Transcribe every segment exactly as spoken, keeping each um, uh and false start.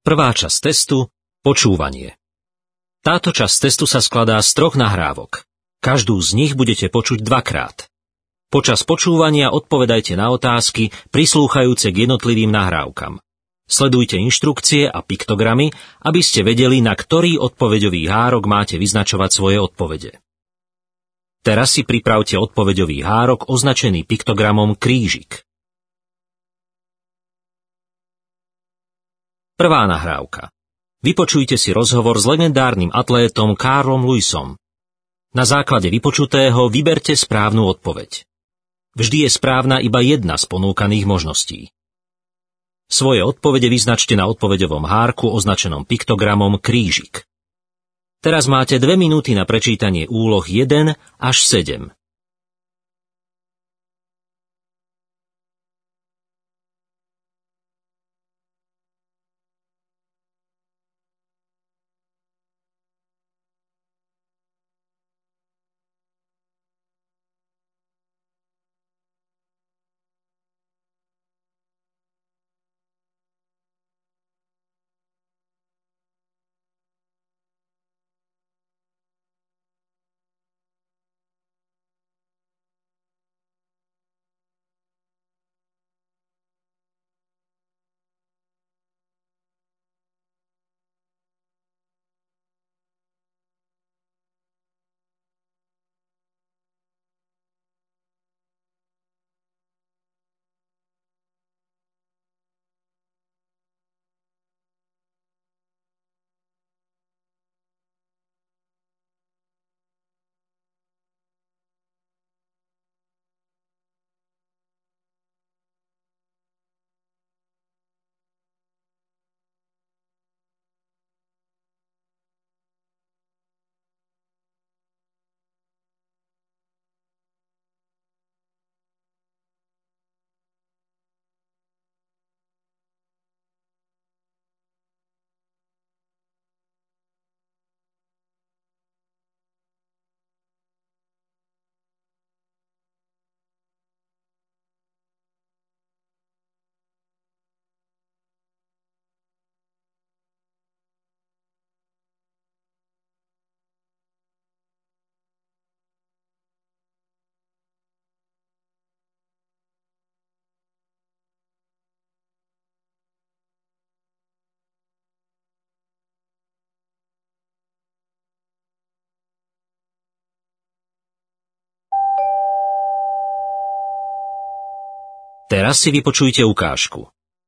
Prvá časť testu – počúvanie. Táto časť testu sa skladá z troch nahrávok. Každú z nich budete počuť dvakrát. Počas počúvania odpovedajte na otázky prislúchajúce k jednotlivým nahrávkam. Sledujte inštrukcie a piktogramy, aby ste vedeli, na ktorý odpoveďový hárok máte vyznačovať svoje odpovede. Teraz si pripravte odpoveďový hárok označený piktogramom krížik. Prvá nahrávka. Vypočujte si rozhovor s legendárnym atlétom Carlom Lewisom. Na základe vypočutého vyberte správnu odpoveď. Vždy je správna iba jedna z ponúkaných možností. Svoje odpovede vyznačte na odpoveďovom hárku označenom piktogramom krížik. Teraz máte dve minúty na prečítanie úloh jeden až sedem. Teraz si vypočujte ukážku.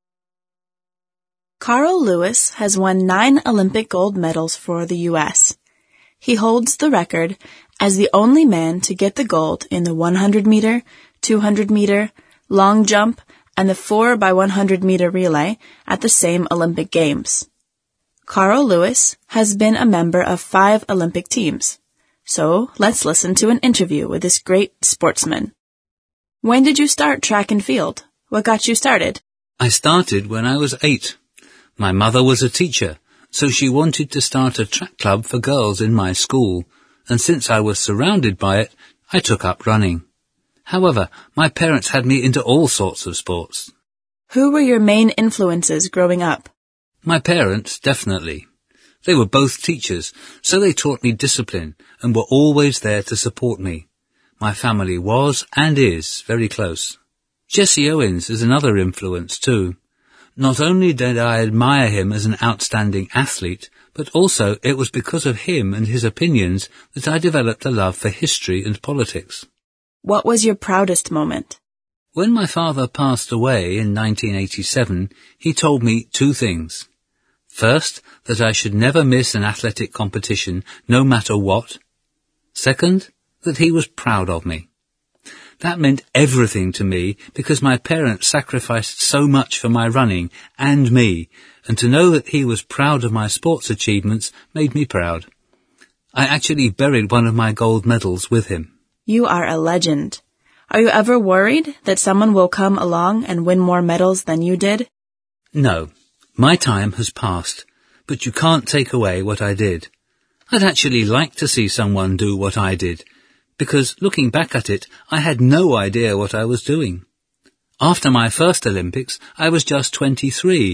Carl Lewis has won nine Olympic gold medals for the U S. He holds the record as the only man to get the gold in the one hundred meter, two hundred meter, long jump, and the four by one hundred meter relay at the same Olympic Games. Carl Lewis has been a member of five Olympic teams. So let's listen to an interview with this great sportsman. When did you start track and field? What got you started? I started when I was eight. My mother was a teacher, so she wanted to start a track club for girls in my school, and since I was surrounded by it, I took up running. However, my parents had me into all sorts of sports. Who were your main influences growing up? My parents, definitely. They were both teachers, so they taught me discipline and were always there to support me. My family was, and is, very close. Jesse Owens is another influence too. Not only did I admire him as an outstanding athlete, but also it was because of him and his opinions that I developed a love for history and politics. What was your proudest moment? When my father passed away in nineteen eighty-seven, he told me two things. First, that I should never miss an athletic competition, no matter what. Second, that he was proud of me. That meant everything to me because my parents sacrificed so much for my running and me, and to know that he was proud of my sports achievements made me proud. I actually buried one of my gold medals with him. You are a legend. Are you ever worried that someone will come along and win more medals than you did? No. My time has passed, but you can't take away what I did. I'd actually like to see someone do what I did, because looking back at it, I had no idea what I was doing. After my first Olympics, I was just twenty-three,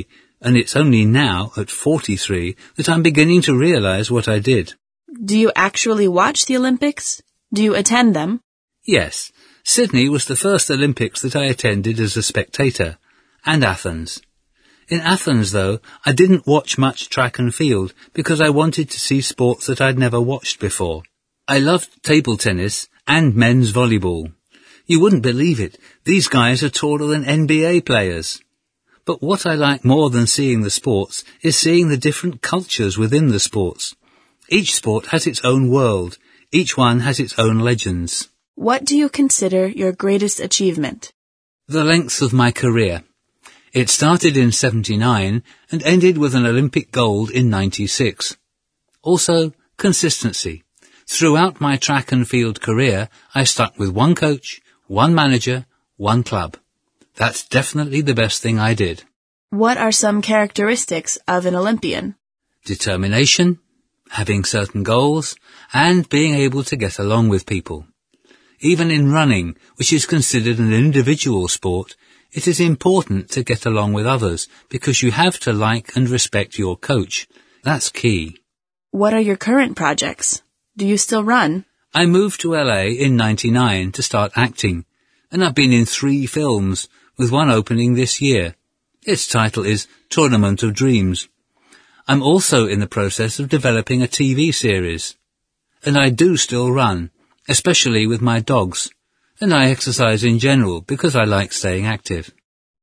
and it's only now, at forty-three, that I'm beginning to realize what I did. Do you actually watch the Olympics? Do you attend them? Yes, Sydney was the first Olympics that I attended as a spectator, and Athens. In Athens, though, I didn't watch much track and field because I wanted to see sports that I'd never watched before. I loved table tennis and men's volleyball. You wouldn't believe it, these guys are taller than N B A players. But what I like more than seeing the sports is seeing the different cultures within the sports. Each sport has its own world. Each one has its own legends. What do you consider your greatest achievement? The length of my career. It started in seventy-nine and ended with an Olympic gold in ninety-six. Also, consistency. Throughout my track and field career, I stuck with one coach, one manager, one club. That's definitely the best thing I did. What are some characteristics of an Olympian? Determination, having certain goals, and being able to get along with people. Even in running, which is considered an individual sport, it is important to get along with others because you have to like and respect your coach. That's key. What are your current projects? Do you still run? I moved to L A in ninety-nine to start acting, and I've been in three films, with one opening this year. Its title is Tournament of Dreams. I'm also in the process of developing a T V series. And I do still run, especially with my dogs, and I exercise in general because I like staying active.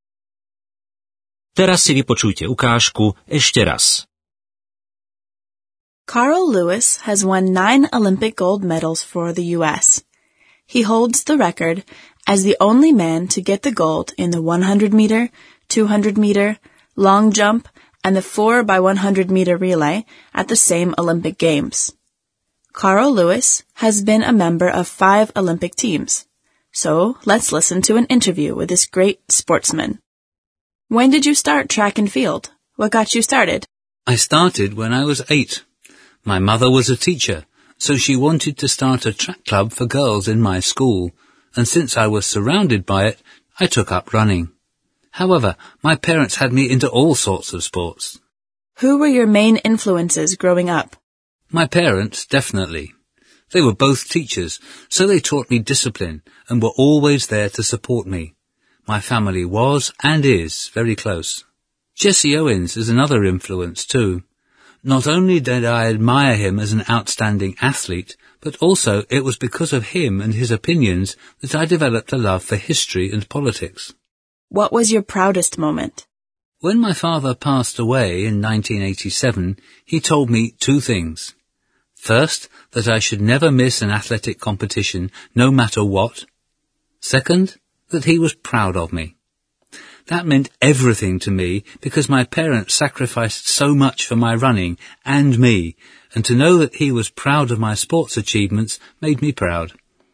Teraz si vypočujte ukážku ešte raz. Carl Lewis has won nine Olympic gold medals for the U S. He holds the record as the only man to get the gold in the one hundred meter, two hundred meter, long jump, and the four by one hundred meter relay at the same Olympic Games. Carl Lewis has been a member of five Olympic teams. So let's listen to an interview with this great sportsman. When did you start track and field? What got you started? I started when I was eight. My mother was a teacher, so she wanted to start a track club for girls in my school, and since I was surrounded by it, I took up running. However, my parents had me into all sorts of sports. Who were your main influences growing up? My parents, definitely. They were both teachers, so they taught me discipline and were always there to support me. My family was, and is, very close. Jesse Owens is another influence too. Not only did I admire him as an outstanding athlete, but also it was because of him and his opinions that I developed a love for history and politics. What was your proudest moment? When my father passed away in nineteen eighty-seven, he told me two things. First, that I should never miss an athletic competition, no matter what. Second, that he was proud of me. That meant everything to me because my parents sacrificed so much for my running and me, and to know that he was proud of my sports achievements made me proud.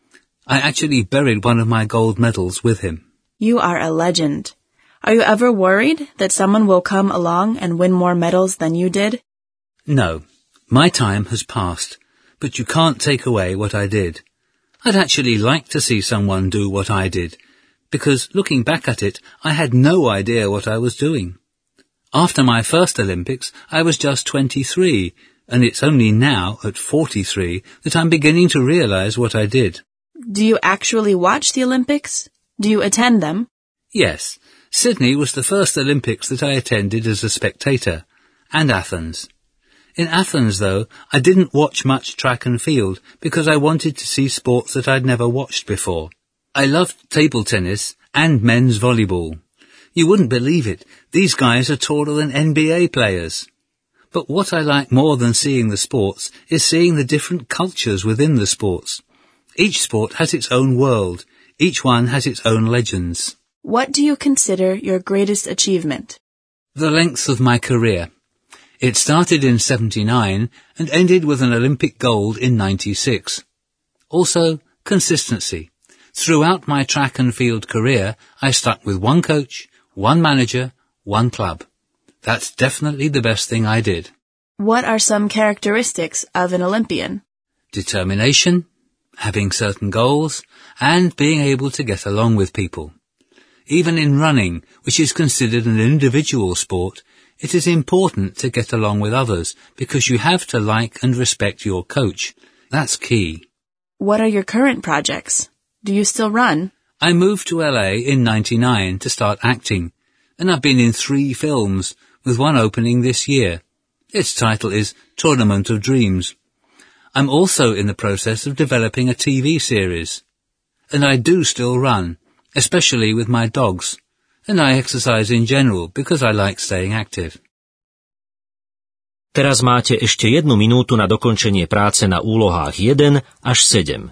I actually buried one of my gold medals with him. You are a legend. Are you ever worried that someone will come along and win more medals than you did? No. My time has passed, but you can't take away what I did. I'd actually like to see someone do what I did, because looking back at it, I had no idea what I was doing. After my first Olympics, I was just twenty-three, and it's only now, at forty-three, that I'm beginning to realize what I did. Do you actually watch the Olympics? Do you attend them? Yes. Sydney was the first Olympics that I attended as a spectator, and Athens. In Athens, though, I didn't watch much track and field because I wanted to see sports that I'd never watched before. I loved table tennis and men's volleyball. You wouldn't believe it, these guys are taller than N B A players. But what I like more than seeing the sports is seeing the different cultures within the sports. Each sport has its own world. Each one has its own legends. What do you consider your greatest achievement? The length of my career. It started in seventy-nine and ended with an Olympic gold in ninety-six. Also, consistency. Throughout my track and field career, I stuck with one coach, one manager, one club. That's definitely the best thing I did. What are some characteristics of an Olympian? Determination, having certain goals, and being able to get along with people. Even in running, which is considered an individual sport, It is important to get along with others because you have to like and respect your coach. That's key. What are your current projects? Do you still run? I moved to L A in ninety-nine to start acting, and I've been in three films, with one opening this year. Its title is Tournament of Dreams. I'm also in the process of developing a T V series. And I do still run, especially with my dogs. And I exercise in general because I like staying active. Teraz máte ešte jednu minútu na dokončenie práce na úlohách jeden až sedem.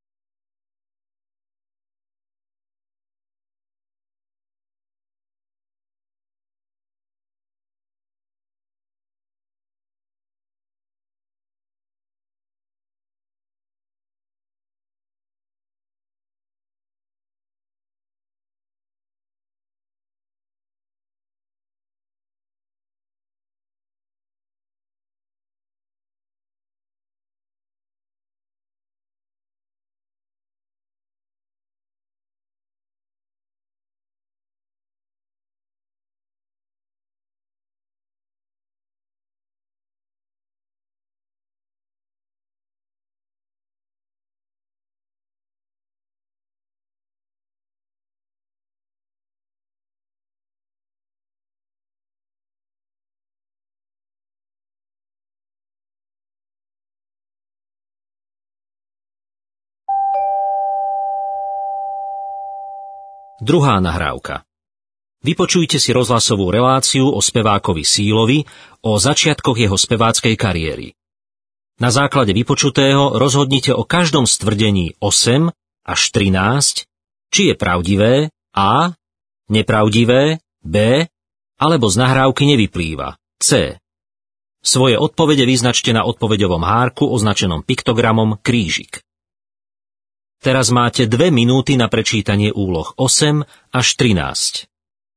Druhá nahrávka. Vypočujte si rozhlasovú reláciu o spevákovi Sealovi o začiatkoch jeho speváckej kariéry. Na základe vypočutého rozhodnite o každom z tvrdení osem až trinásť, či je pravdivé A, nepravdivé B, alebo z nahrávky nevyplýva C. Svoje odpovede vyznačte na odpoveďovom hárku označenom piktogramom krížik. Teraz máte dve minúty na prečítanie úloh osem až trinásť.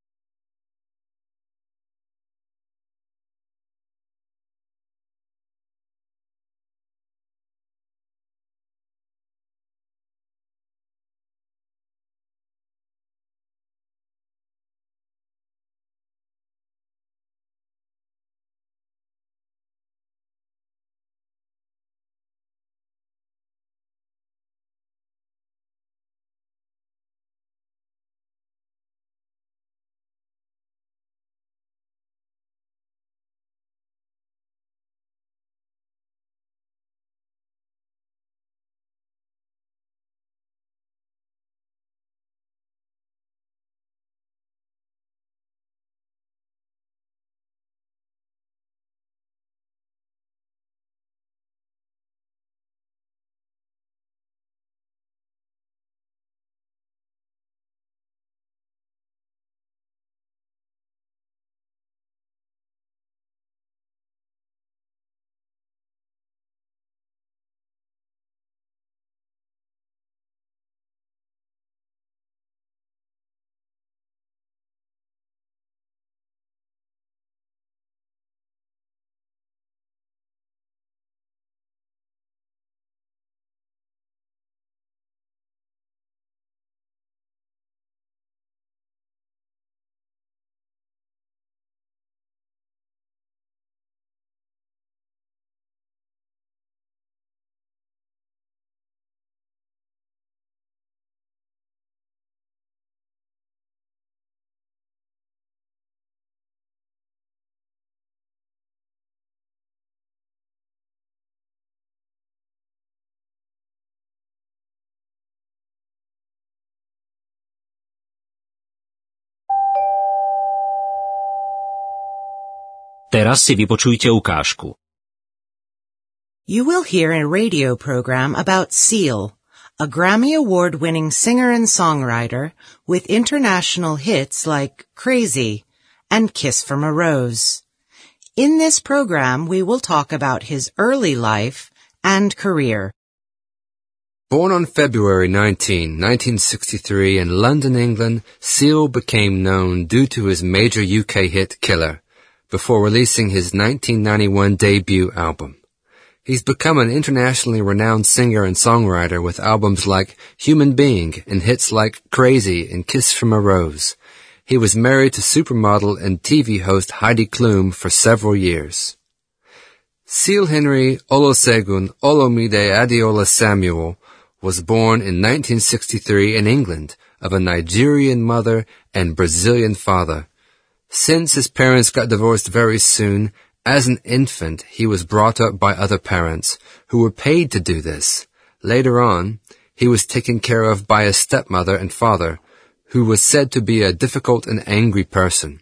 Teraz si vypočujte ukážku. You will hear a radio program about Seal, a Grammy Award-winning singer and songwriter with international hits like Crazy and Kiss from a Rose. In this program, we will talk about his early life and career. Born on February nineteenth, nineteen sixty-three in London, England, Seal became known due to his major U K hit Killer, before releasing his nineteen ninety-one debut album. He's become an internationally renowned singer and songwriter with albums like Human Being and hits like Crazy and Kiss from a Rose. He was married to supermodel and T V host Heidi Klum for several years. Seal Henry Olusegun Olomide Adeola Samuel was born in nineteen sixty-three in England of a Nigerian mother and Brazilian father. Since his parents got divorced very soon, as an infant he was brought up by other parents who were paid to do this. Later on, he was taken care of by a stepmother and father who was said to be a difficult and angry person.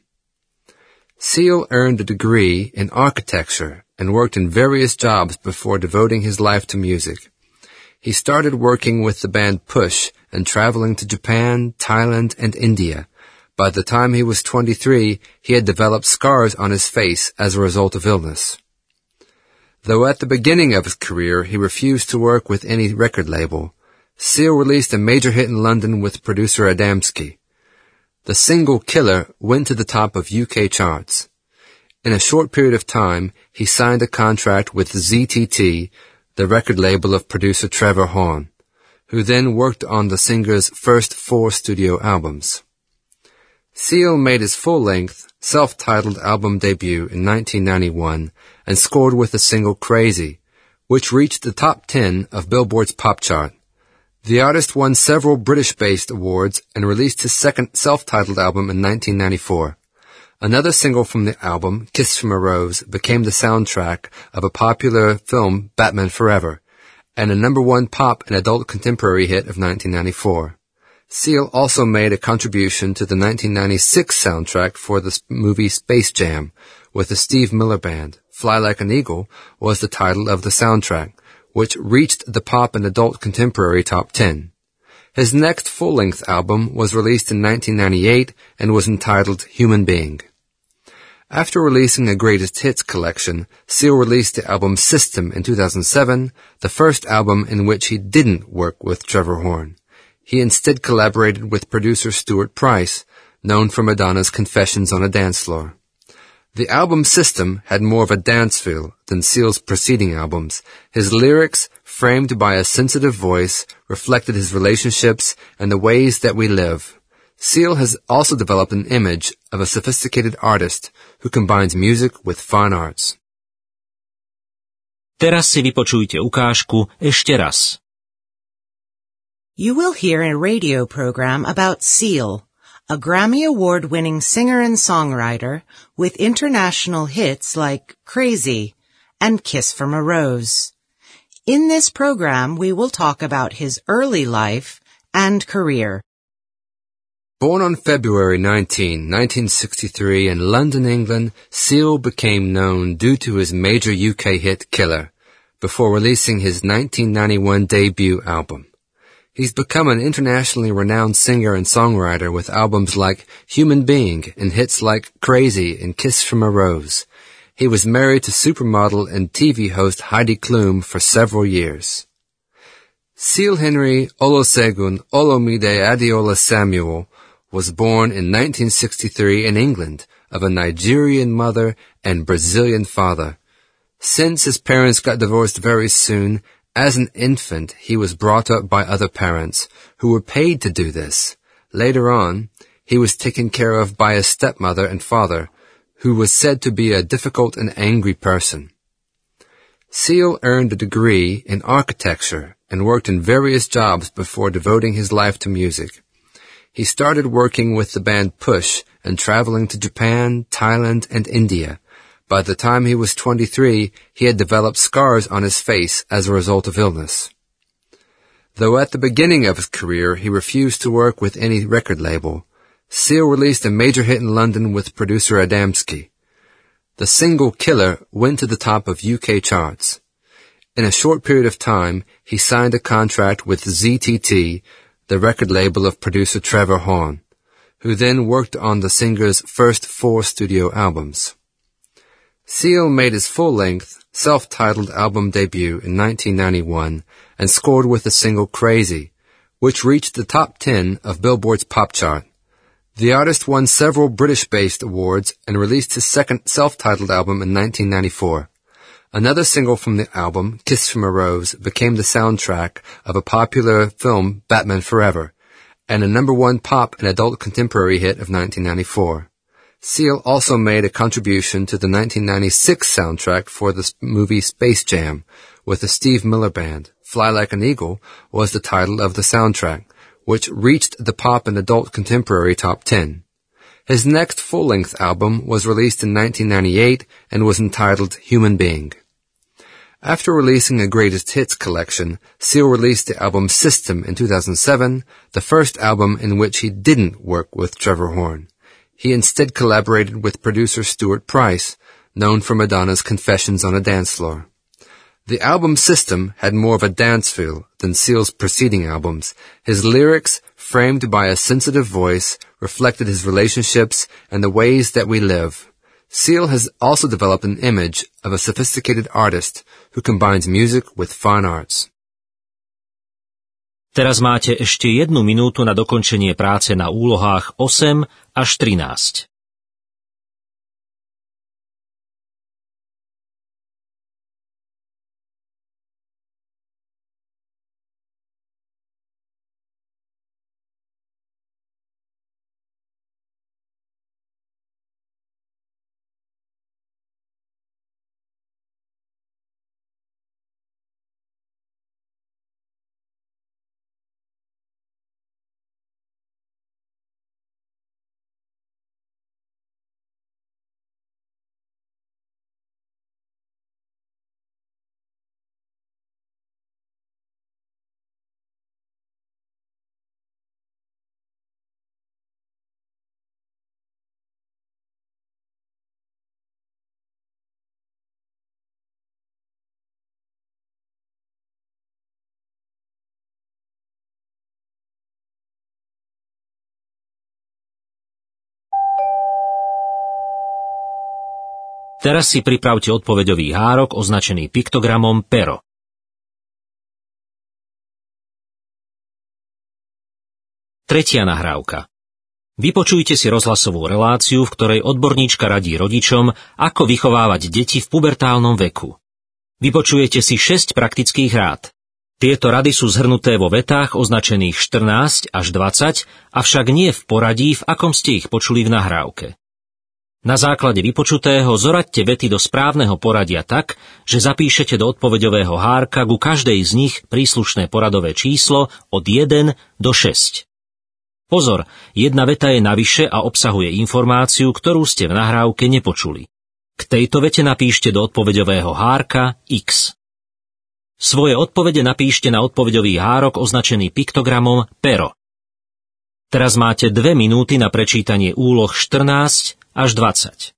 Seal earned a degree in architecture and worked in various jobs before devoting his life to music. He started working with the band Push and traveling to Japan, Thailand, and India. By the time he was twenty-three, he had developed scars on his face as a result of illness. Though at the beginning of his career he refused to work with any record label, Seal released a major hit in London with producer Adamski. The single Killer went to the top of U K charts. In a short period of time, he signed a contract with Z T T, the record label of producer Trevor Horn, who then worked on the singer's first four studio albums. Seal made his full-length, self-titled album debut in nineteen ninety-one and scored with the single Crazy, which reached the top ten of Billboard's pop chart. The artist won several British-based awards and released his second self-titled album in nineteen ninety-four. Another single from the album, Kiss from a Rose, became the soundtrack of a popular film, Batman Forever, and a number one pop and adult contemporary hit of nineteen ninety-four. Seal also made a contribution to the nineteen ninety-six soundtrack for the movie Space Jam with the Steve Miller Band. Fly Like an Eagle was the title of the soundtrack, which reached the pop and adult contemporary top ten. His next full-length album was released in nineteen ninety-eight and was entitled Human Being. After releasing a greatest hits collection, Seal released the album System in two thousand seven, the first album in which he didn't work with Trevor Horn. He instead collaborated with producer Stuart Price, known for Madonna's Confessions on a Dance Floor. The album System had more of a dance feel than Seal's preceding albums. His lyrics, framed by a sensitive voice, reflected his relationships and the ways that we live. Seal has also developed an image of a sophisticated artist who combines music with fine arts. Teraz si vypočujte ukážku ešte raz. You will hear a radio program about Seal, a Grammy Award-winning singer and songwriter with international hits like Crazy and Kiss from a Rose. In this program, we will talk about his early life and career. Born on February nineteenth, nineteen sixty-three in London, England, Seal became known due to his major U K hit Killer, before releasing his nineteen ninety-one debut album. He's become an internationally renowned singer and songwriter with albums like Human Being and hits like Crazy and Kiss from a Rose. He was married to supermodel and T V host Heidi Klum for several years. Seal Henry Olusegun Olomide Adeola Samuel was born in nineteen sixty-three in England of a Nigerian mother and Brazilian father. Since his parents got divorced very soon, as an infant he was brought up by other parents who were paid to do this. Later on, he was taken care of by a stepmother and father who was said to be a difficult and angry person. Seal earned a degree in architecture and worked in various jobs before devoting his life to music. He started working with the band Push and traveling to Japan, Thailand, and India. By the time he was twenty-three, he had developed scars on his face as a result of illness. Though at the beginning of his career he refused to work with any record label, Seal released a major hit in London with producer Adamski. The single Killer went to the top of U K charts. In a short period of time, he signed a contract with Z T T, the record label of producer Trevor Horn, who then worked on the singer's first four studio albums. Seal made his full-length, self-titled album debut in nineteen ninety-one and scored with the single Crazy, which reached the top ten of Billboard's pop chart. The artist won several British-based awards and released his second self-titled album in nineteen ninety-four. Another single from the album, Kiss from a Rose, became the soundtrack of a popular film, Batman Forever, and a number one pop and adult contemporary hit of nineteen ninety-four. Seal also made a contribution to the nineteen ninety-six soundtrack for the movie Space Jam with the Steve Miller Band. Fly Like an Eagle was the title of the soundtrack, which reached the pop and adult contemporary top ten. His next full-length album was released in nineteen ninety-eight and was entitled Human Being. After releasing a greatest hits collection, Seal released the album System in two thousand seven, the first album in which he didn't work with Trevor Horn. He instead collaborated with producer Stuart Price, known for Madonna's Confessions on a Dance Floor. The album System had more of a dance feel than Seal's preceding albums. His lyrics, framed by a sensitive voice, reflected his relationships and the ways that we live. Seal has also developed an image of a sophisticated artist who combines music with fine arts. Teraz máte ešte jednu minútu na dokončenie práce na úlohách osem až trinásť. Teraz si pripravte odpoveďový hárok označený piktogramom pero. Tretia nahrávka. Vypočujte si rozhlasovú reláciu, v ktorej odborníčka radí rodičom, ako vychovávať deti v pubertálnom veku. Vypočujete si šesť praktických rád. Tieto rady sú zhrnuté vo vetách označených štrnásť až dvadsať, avšak nie v poradí, v akom ste ich počuli v nahrávke. Na základe vypočutého zoraďte vety do správneho poradia tak, že zapíšete do odpoveďového hárka ku každej z nich príslušné poradové číslo od jeden do šesť. Pozor, jedna veta je navyše a obsahuje informáciu, ktorú ste v nahrávke nepočuli. K tejto vete napíšte do odpoveďového hárka X. Svoje odpovede napíšte na odpoveďový hárok označený piktogramom pero. Teraz máte dve minúty na prečítanie úloh štrnásť až dvadsať.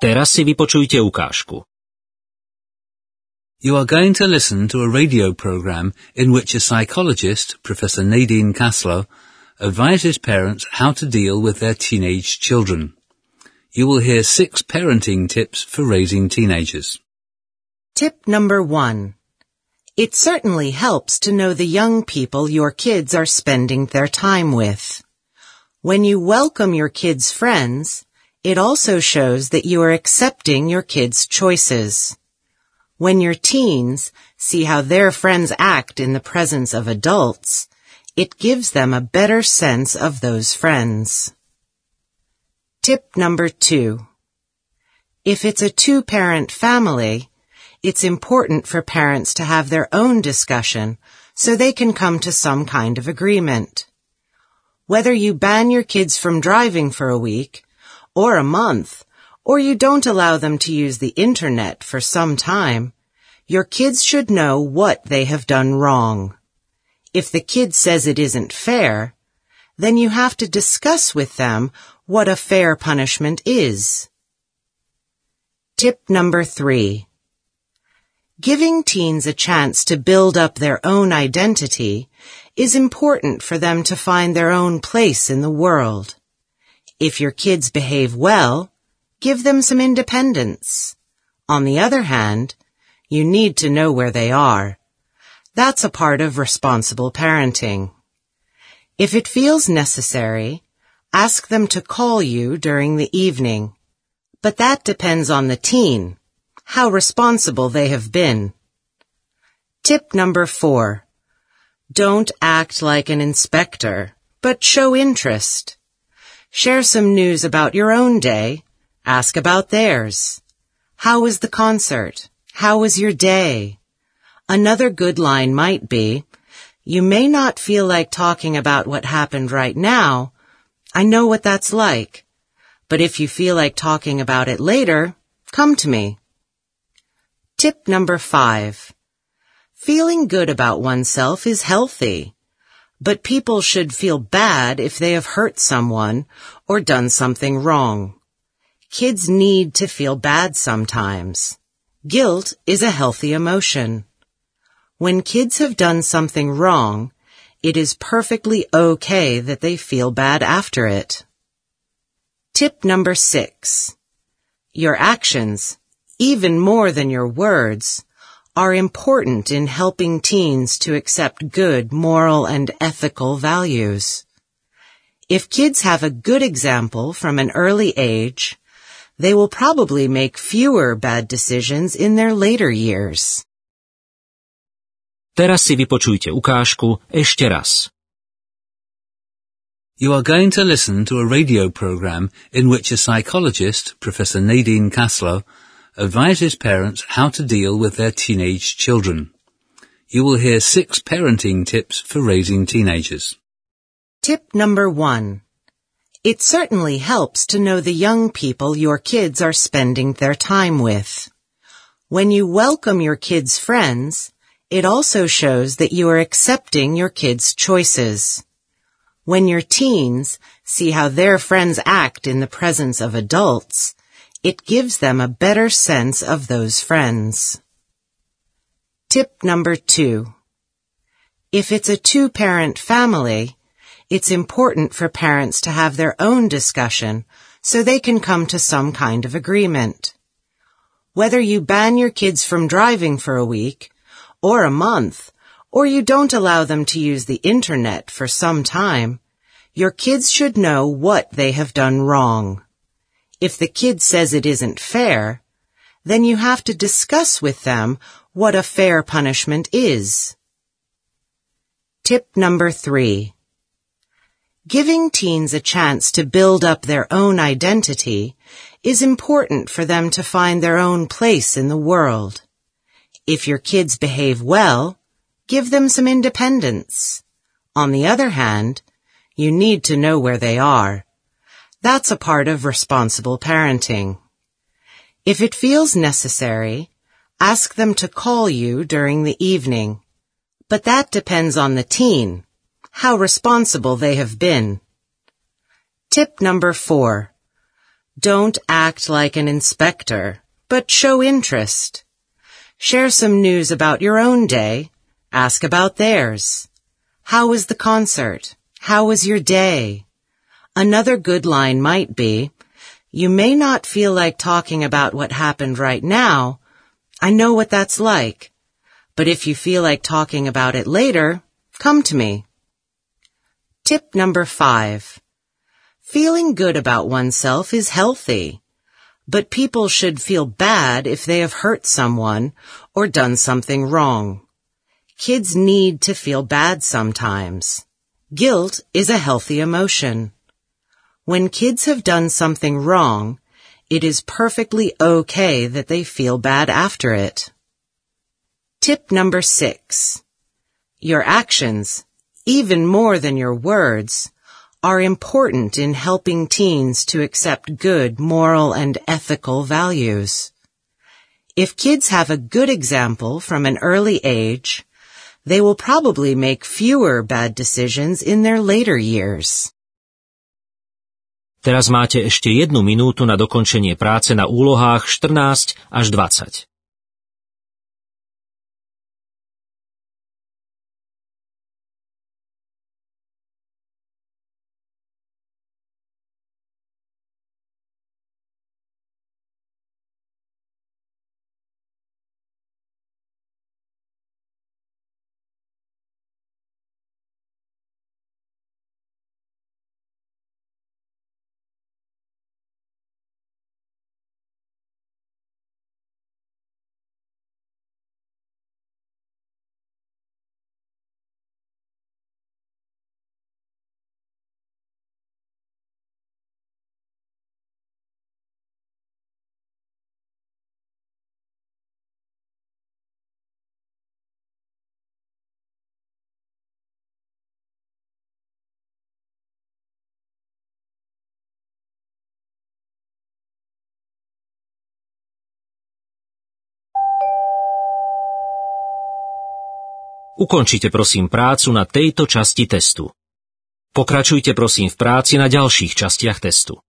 Teraz si vypočujte ukážku. You are going to listen to a radio program in which a psychologist, Professor Nadine Kaslow, advises parents how to deal with their teenage children. You will hear six parenting tips for raising teenagers. Tip number one. It certainly helps to know the young people your kids are spending their time with. When you welcome your kids' friends, it also shows that you are accepting your kids' choices. When your teens see how their friends act in the presence of adults, it gives them a better sense of those friends. Tip number two. If it's a two-parent family, it's important for parents to have their own discussion so they can come to some kind of agreement. Whether you ban your kids from driving for a week, or a month, or you don't allow them to use the internet for some time, your kids should know what they have done wrong. If the kid says it isn't fair, then you have to discuss with them what a fair punishment is. Tip number three. Giving teens a chance to build up their own identity is important for them to find their own place in the world. If your kids behave well, give them some independence. On the other hand, you need to know where they are. That's a part of responsible parenting. If it feels necessary, ask them to call you during the evening. But that depends on the teen, how responsible they have been. Tip number four. Don't act like an inspector, but show interest. Share some news about your own day. Ask about theirs. How was the concert? How was your day? Another good line might be, you may not feel like talking about what happened right now. I know what that's like. But if you feel like talking about it later, come to me. Tip number five. Feeling good about oneself is healthy, but people should feel bad if they have hurt someone or done something wrong. Kids need to feel bad sometimes. Guilt is a healthy emotion. When kids have done something wrong, it is perfectly okay that they feel bad after it. Tip number six. Your actions, even more than your words, are important in helping teens to accept good moral and ethical values. If kids have a good example from an early age, they will probably make fewer bad decisions in their later years. Teraz si vypočujte ukážku ešte raz. You are going to listen to a radio program in which a psychologist, Professor Nadine Kaslow, advises parents how to deal with their teenage children. You will hear six parenting tips for raising teenagers. Tip number one. It certainly helps to know the young people your kids are spending their time with. When you welcome your kids' friends, it also shows that you are accepting your kids' choices. When your teens see how their friends act in the presence of adults, it gives them a better sense of those friends. Tip number two. If it's a two-parent family, it's important for parents to have their own discussion so they can come to some kind of agreement. Whether you ban your kids from driving for a week, or a month, or you don't allow them to use the internet for some time, your kids should know what they have done wrong. If the kid says it isn't fair, then you have to discuss with them what a fair punishment is. Tip number three. Giving teens a chance to build up their own identity is important for them to find their own place in the world. If your kids behave well, give them some independence. On the other hand, you need to know where they are. That's a part of responsible parenting. If it feels necessary, ask them to call you during the evening. But that depends on the teen, how responsible they have been. Tip number four. Don't act like an inspector, but show interest. Share some news about your own day. Ask about theirs. How was the concert? How was your day? Another good line might be, you may not feel like talking about what happened right now. I know what that's like. But if you feel like talking about it later, come to me. Tip number five. Feeling good about oneself is healthy, but people should feel bad if they have hurt someone or done something wrong. Kids need to feel bad sometimes. Guilt is a healthy emotion. When kids have done something wrong, it is perfectly okay that they feel bad after it. Tip number six. Your actions, even more than your words, are important in helping teens to accept good moral and ethical values. If kids have a good example from an early age, they will probably make fewer bad decisions in their later years. Teraz máte ešte jednu minútu na dokončenie práce na úlohách štrnásť až dvadsať. Ukončite prosím prácu na tejto časti testu. Pokračujte prosím v práci na ďalších častiach testu.